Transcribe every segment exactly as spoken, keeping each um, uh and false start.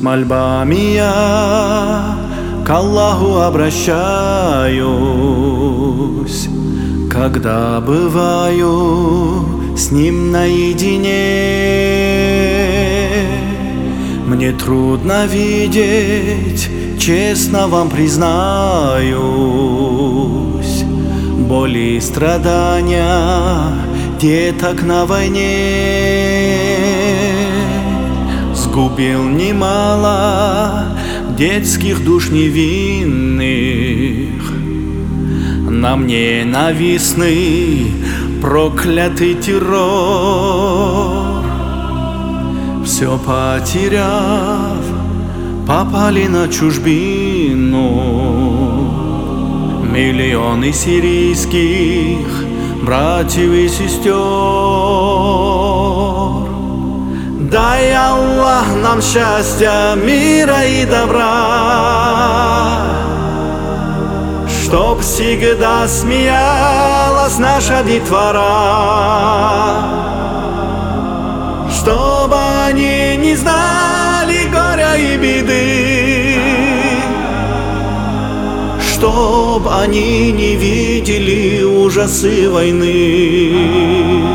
мольбами я к Аллаху обращаюсь, когда бываю с Ним наедине. Мне трудно видеть, честно вам признаюсь, боли и страдания деток на войне. Сгубил немало детских душ невинных, на мне нависный проклятый террор. Все потеряв, попали на чужбину миллионы сирийских братьев и сестер. Дай, Аллах, нам счастья, мира и добра, чтоб всегда смеялась наша детвора, чтоб они не знали горя и беды, чтоб они не видели ужасы войны.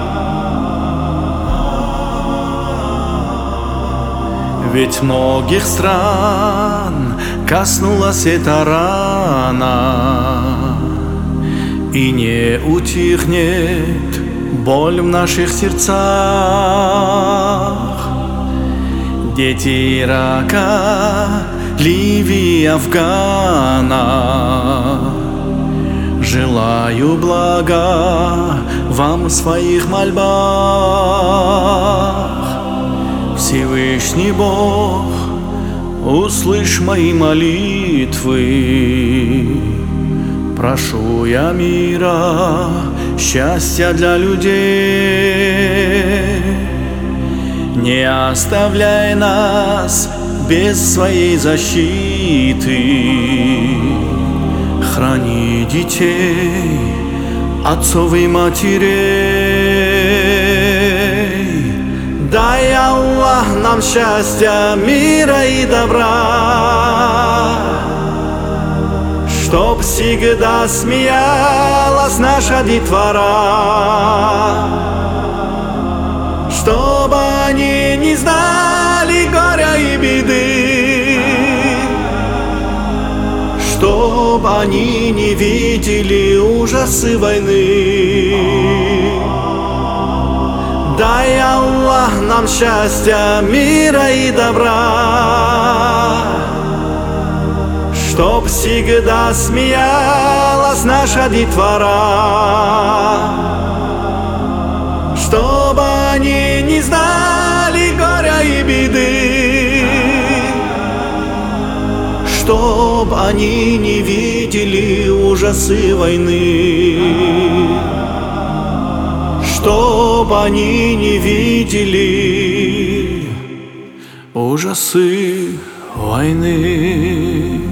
Ведь многих стран коснулась эта рана, и не утихнет боль в наших сердцах. Дети Ирака, Ливии, Афгана, желаю блага вам в своих мольбах. Всевышний Бог, услышь мои молитвы. Прошу я мира, счастья для людей. Не оставляй нас без своей защиты. Храни детей, отцов и матерей. Дай, Аллах, нам счастья, мира и добра, чтоб всегда смеялась наша детвора, чтоб они не знали горя и беды, чтоб они не видели ужасы войны. Дай, Аллах, нам счастья, мира и добра, чтоб всегда смеялась наша детвора, чтоб они не знали горя и беды, чтоб они не видели ужасы войны, чтоб они не видели ужасы войны.